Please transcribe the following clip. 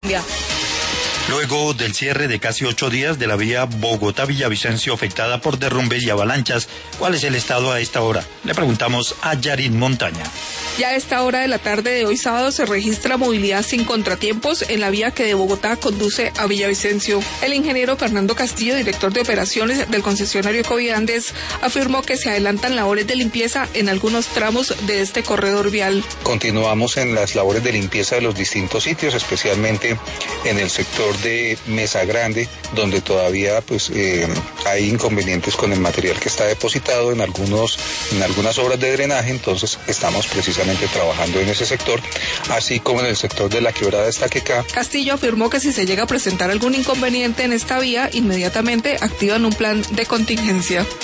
Luego del cierre de casi 8 días de la vía Bogotá-Villavicencio afectada por derrumbes y avalanchas, ¿cuál es el estado a esta hora? Le preguntamos a Yarin Montaña. Ya a esta hora de la tarde de hoy sábado se registra movilidad sin contratiempos en la vía que de Bogotá conduce a Villavicencio. El ingeniero Fernando Castillo, director de operaciones del concesionario Coviandes, afirmó que se adelantan labores de limpieza en algunos tramos de este corredor vial. Continuamos en las labores de limpieza de los distintos sitios, especialmente en el sector de Mesa Grande, donde todavía hay inconvenientes con el material que está depositado en algunas obras de drenaje. Entonces estamos precisamente trabajando en ese sector, así como en el sector de la quebrada Estaquecá. Castillo afirmó que si se llega a presentar algún inconveniente en esta vía, inmediatamente activan un plan de contingencia.